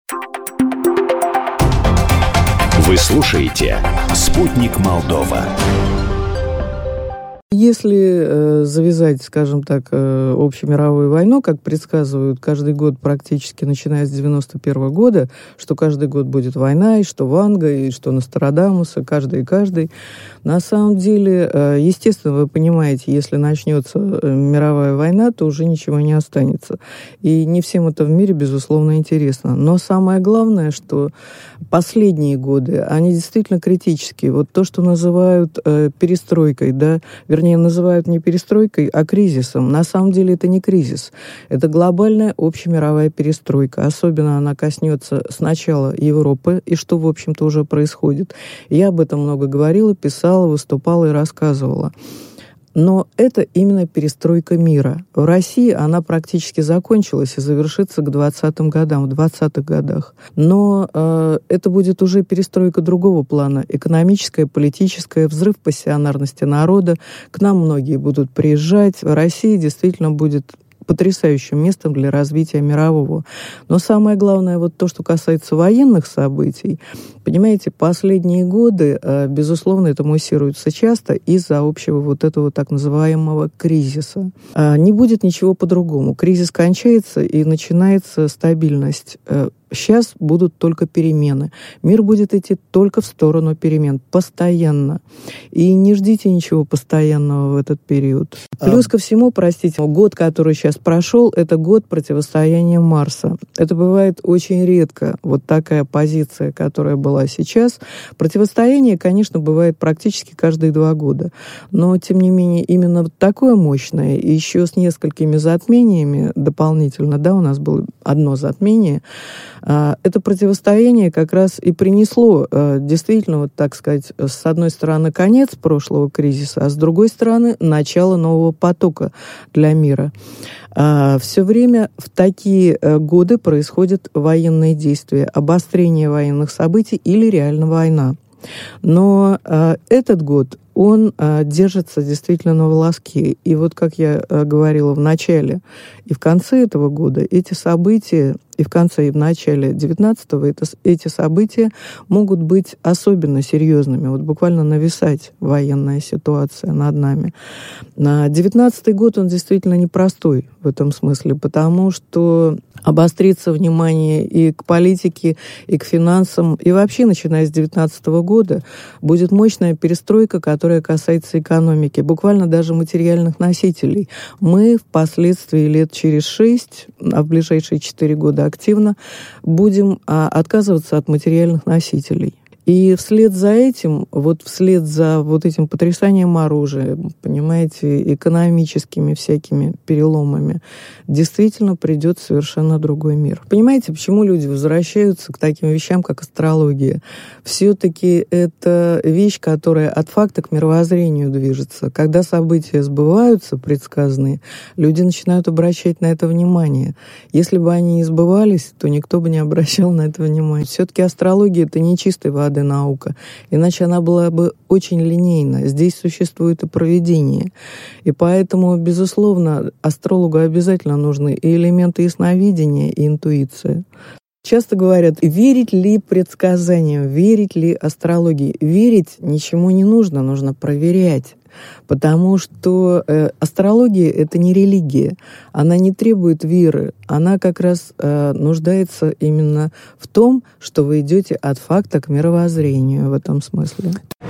Вы слушаете «Спутник Молдова». Если завязать, скажем так, общемировую войну, как предсказывают каждый год практически, начиная с 91 года, что каждый год будет война, и что Ванга, и что Нострадамуса, каждый. На самом деле, естественно, вы понимаете, если начнется мировая война, то уже ничего не останется. И не всем это в мире, безусловно, интересно. Но самое главное, что последние годы, они действительно критические. Вот то, что называют перестройкой, да, вернее, называют не перестройкой, а кризисом. На самом деле это не кризис. Это глобальная общемировая перестройка. Особенно она коснется сначала Европы, и что, в общем-то, уже происходит. Я об этом много говорила, писала, выступала и рассказывала. Но это именно перестройка мира. В России она практически закончилась и завершится к 20-м годам, в 20-х годах. Но это будет уже перестройка другого плана. Экономическая, политическая, взрыв пассионарности народа. К нам многие будут приезжать. Россия действительно будет потрясающим местом для развития мирового. Но самое главное, вот то, что касается военных событий, понимаете, последние годы, безусловно, это муссируется часто из-за общего вот этого так называемого кризиса. Не будет ничего по-другому. Кризис кончается, и начинается стабильность. Сейчас будут только перемены. Мир будет идти только в сторону перемен, постоянно. И не ждите ничего постоянного в этот период. Плюс ко всему, простите, год, который сейчас прошел, это год противостояния Марса. Это бывает очень редко. Вот такая позиция, которая была сейчас. Противостояние, конечно, бывает практически каждые 2 года. Но, тем не менее, именно вот такое мощное, и еще с несколькими затмениями дополнительно, да, у нас было одно затмение, это противостояние как раз и принесло действительно, вот так сказать, с одной стороны конец прошлого кризиса, а с другой стороны начало нового потока для мира. Все время в такие годы происходят военные действия, обострение военных событий или реально война. Но этот год, он держится действительно на волоске. И вот, как я говорила в начале и в конце этого года, эти события, и в конце, и в начале 19-го, эти события могут быть особенно серьезными. Вот буквально нависать военная ситуация над нами. 19-й год, он действительно непростой в этом смысле, потому что обострится внимание и к политике, и к финансам, и вообще, начиная с 19-го года, будет мощная перестройка, которая касается экономики, буквально даже материальных носителей. Мы впоследствии лет через 6, а в ближайшие 4 года активно, будем отказываться от материальных носителей. И вслед за этим, вслед за этим потрясанием оружия, понимаете, экономическими всякими переломами, действительно придет совершенно другой мир. Понимаете, почему люди возвращаются к таким вещам, как астрология? Все-таки это вещь, которая от факта к мировоззрению движется. Когда события сбываются, предсказанные, люди начинают обращать на это внимание. Если бы они не сбывались, то никто бы не обращал на это внимания. Все-таки астрология — это не чистой воды наука, иначе она была бы очень линейна. Здесь существует и провидение. И поэтому, безусловно, астрологу обязательно нужны и элементы ясновидения, и интуиция. Часто говорят, верить ли предсказаниям, верить ли астрологии. Верить ничему не нужно, нужно проверять. Потому что астрология — это не религия, она не требует веры, она как раз нуждается именно в том, что вы идете от факта к мировоззрению в этом смысле.